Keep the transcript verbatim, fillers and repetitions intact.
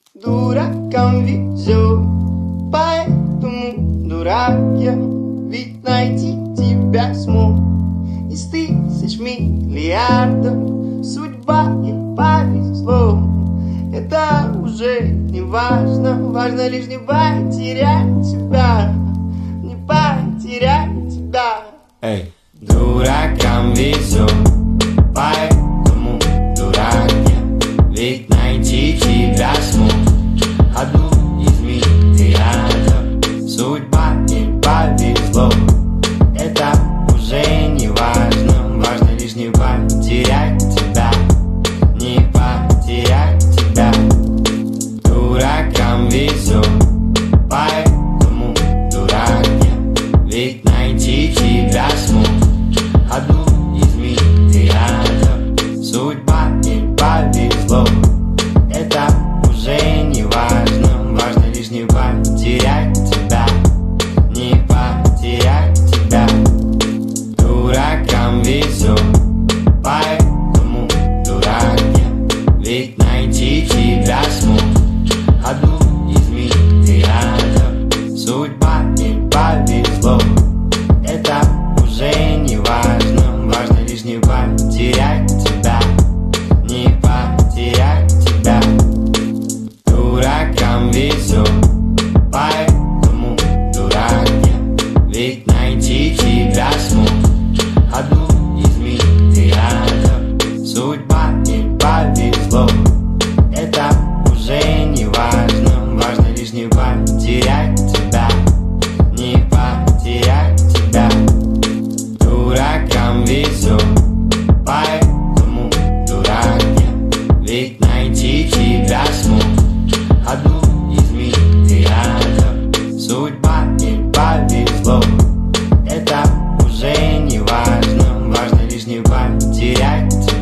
Дуракам везет, поэтому дурак я, ведь найти тебя смог из тысяч миллиардов. Судьба и повезло, это уже не важно. Важно лишь не потерять тебя, не потерять тебя. Эй, дуракам везет, поэтому дурак я, ведь найти тебя смог одну из миллиардов. Судьба не повезло, это уже не важно. Важно лишь не потерять тебя, не потерять тебя. Дуракам везет, поэтому дурак я, ведь найти тебя смог одну из миллиардов. Судьба не повезло, это уже не важно. Важно лишь не потерять тебя, не потерять тебя. Дуракам везет, поэтому дурак я, ведь найти тебя смог одну из миллиардов. Судьба не повезло, это уже не важно. Важно лишь не потерять тебя, не потерять тебя. Дуракам везет, поэтому дурак я, ведь найти тебя смог одну из миллиардов. Судьба не повезло, это уже не важно. Важно лишь не потерять тебя, не потерять тебя. Дуракам везет, поэтому дурак я, ведь найти тебя смог одну из миллиардов. Судьба не повезло, это уже не важно. Важно лишь не потерять тебя.